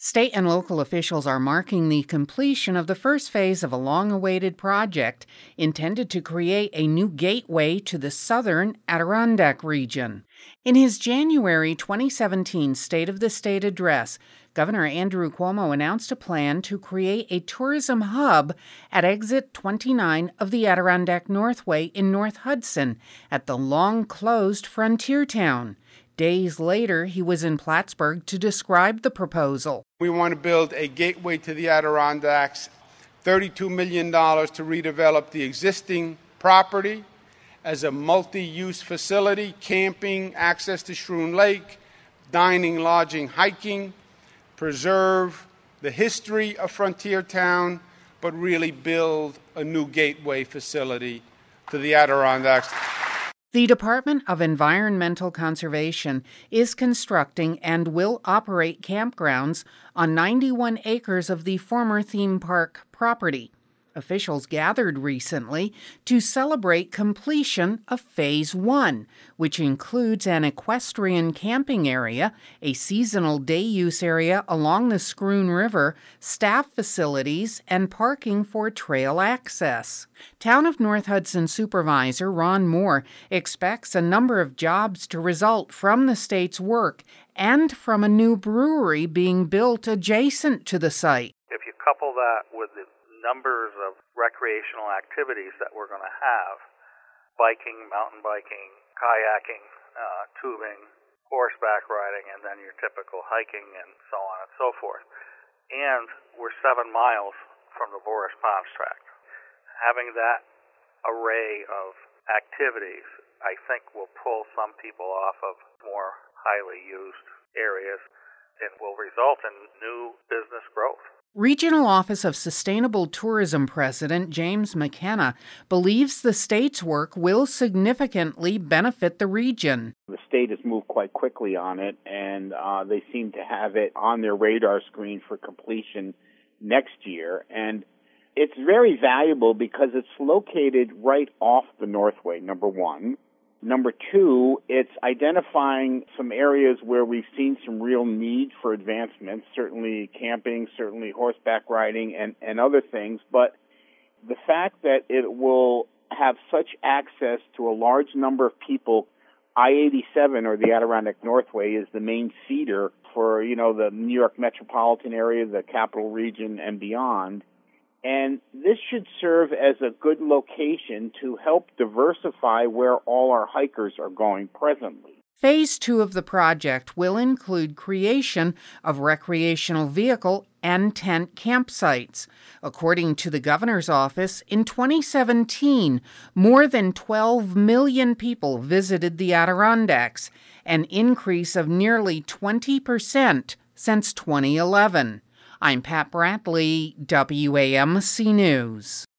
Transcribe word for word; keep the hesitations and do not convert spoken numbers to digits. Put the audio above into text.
State and local officials are marking the completion of the first phase of a long-awaited project intended to create a new gateway to the southern Adirondack region. In his January twenty seventeen State of the State address, Governor Andrew Cuomo announced a plan to create a tourism hub at exit twenty-nine of the Adirondack Northway in North Hudson at the long-closed frontier town. Days later, he was in Plattsburgh to describe the proposal. We want to build a gateway to the Adirondacks, thirty-two million dollars to redevelop the existing property as a multi-use facility, camping, access to Schroon Lake, dining, lodging, hiking, preserve the history of Frontier Town, but really build a new gateway facility to the Adirondacks. The Department of Environmental Conservation is constructing and will operate campgrounds on ninety-one acres of the former theme park property. Officials gathered recently to celebrate completion of Phase One, which includes an equestrian camping area, a seasonal day-use area along the Schroon River, staff facilities, and parking for trail access. Town of North Hudson Supervisor Ron Moore expects a number of jobs to result from the state's work and from a new brewery being built adjacent to the site. If you couple that with the numbers of recreational activities that we're going to have, biking, mountain biking, kayaking, uh, tubing, horseback riding, and then your typical hiking and so on and so forth. And we're seven miles from the Boris Ponds Tract. Having that array of activities, I think, will pull some people off of more highly used areas and will result in new business growth. Regional Office of Sustainable Tourism President James McKenna believes the state's work will significantly benefit the region. The state has moved quite quickly on it, and uh, they seem to have it on their radar screen for completion next year. And it's very valuable because it's located right off the Northway, number one. Number two, it's identifying some areas where we've seen some real need for advancements, certainly camping, certainly horseback riding, and, and other things. But the fact that it will have such access to a large number of people, I eighty-seven, or the Adirondack Northway, is the main feeder for, you know, the New York metropolitan area, the capital region, and beyond. And this should serve as a good location to help diversify where all our hikers are going presently. Phase two of the project will include creation of recreational vehicle and tent campsites. According to the governor's office, in twenty seventeen, more than twelve million people visited the Adirondacks, an increase of nearly twenty percent since twenty eleven. I'm Pat Bradley, W A M C News.